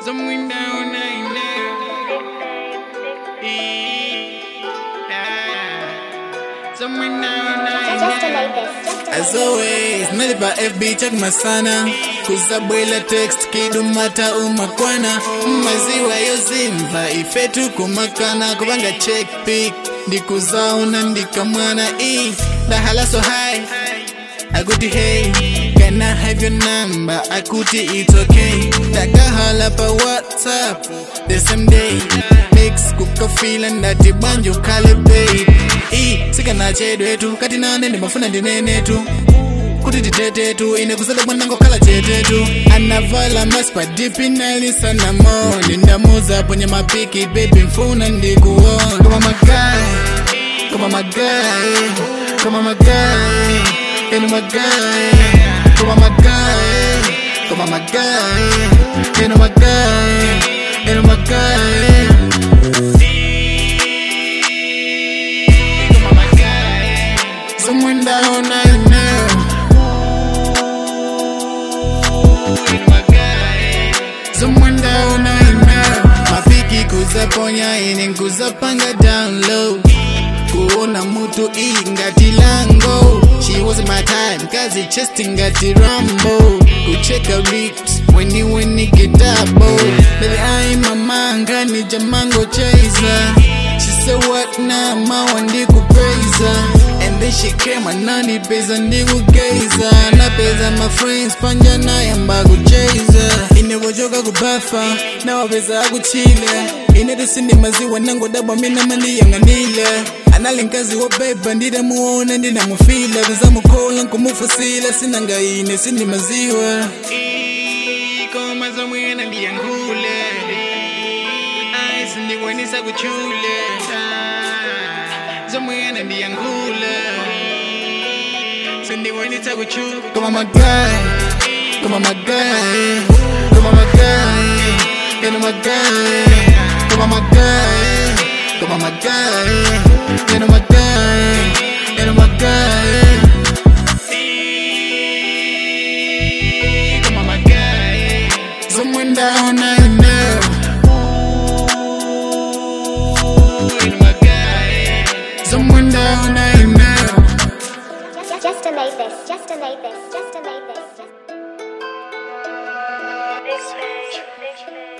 Someone down there. Someone down there. As always, nalipa FB check masana kuzabwela text kidumata umakwana maziwa yozimva ifetu kumakana kubanga check pic ndikuzauna ndikamwana dahala so high akuti hey can I have your number akuti it's okay dakahala pa WhatsApp the same day mix kukafila ndati banjo kale babe sika na chedwe tu kati nane ndi mafuna ndinene tu kuti titete tu ine kusada mwanango kala chete tu anavala maspa dipi nalisa na moni ndamuza ponye mapiki baby mfuna ndikuona kama magai kama magai kama magai eno magai kama magai kama magai eno magai eno magai someone down I know someone down I know mapiki kuzaponya ine kuzapanga down low kuona mutu ingati lango she wasn't my time kazi chest ingati Rambo kucheka rips when you get double baby I mamanga ni jamango chaser she said what now ma wandi kupraise and then she came and nani pesa ndigu geiza na pesa my friends panja na yamba kucheza ine wojoka kubafa na wapesa kuchile ine desindi maziwa nango daba mina mali yanganile analinkazi wa beba ndida muona ndina mufila kaza mukola nkumufusila sinanga ine sindi maziwa koma zamwena ndiyangule ai sindi wenisa kuchule zamwena ndiyangule sindi wenisa kuchule kama magai kama magai kama magai eno magai kama magai kama magai eno magai eno magai kama magai someone down I know eno magai someone down I know Just to make this, just to make this, just to make this. Just...